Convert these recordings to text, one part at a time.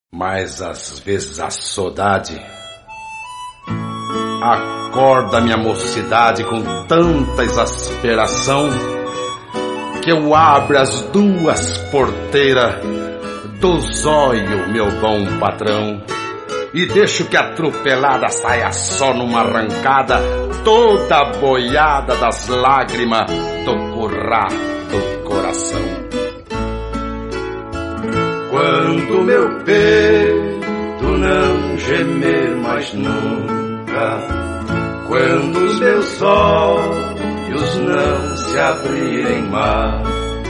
Mas às vezes a saudade acorda minha mocidade com tanta exasperação que eu abro as duas porteiras do zóio, meu bom patrão, e deixo que a atropelada saia só numa arrancada, toda boiada das lágrimas do currá do coração. Quando meu peito não gemer mais nunca, quando os meus olhos não se abrirem mais,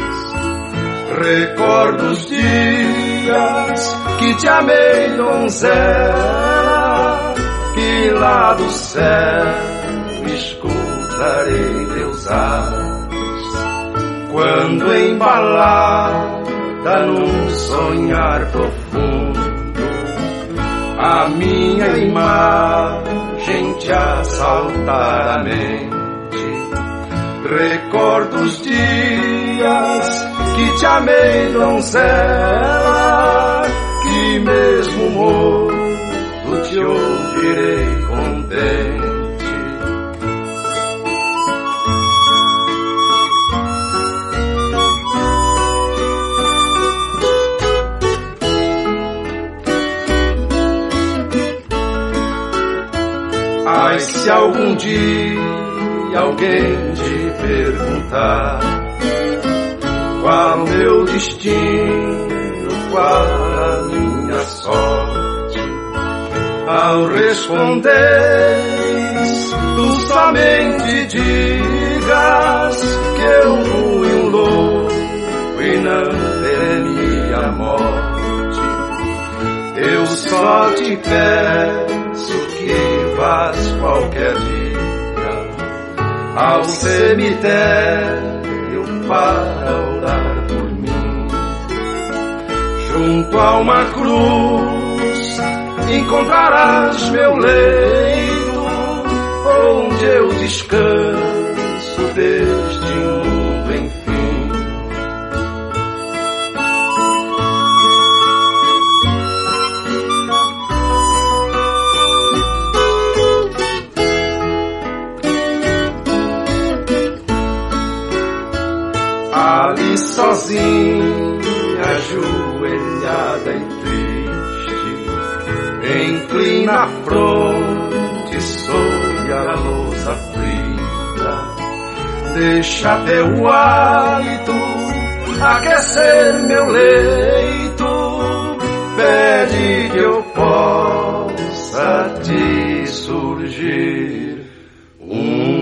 recordo os dias que te amei, donzela, que lá do céu escutarei teus ais, quando embalada num sonhar profundo a minha imagem te assaltar a mente. Recordo os dias que te amei, donzela, que mesmo morto te ouvirei contente. Mas se algum dia alguém te perguntar qual meu destino, qual a minha sorte, ao responderes tu somente digas que eu fui um louco e não temi a morte. Eu só te peço que vás qualquer dia ao cemitério para orar por mim. Junto a uma cruz encontrarás meu leito, onde eu descanso deste mundo, enfim. Ali sozinha, ajoelhada e triste, inclina a fronte sob a luz aflita, deixa teu hálito aquecer meu leito, pede que eu possa te surgir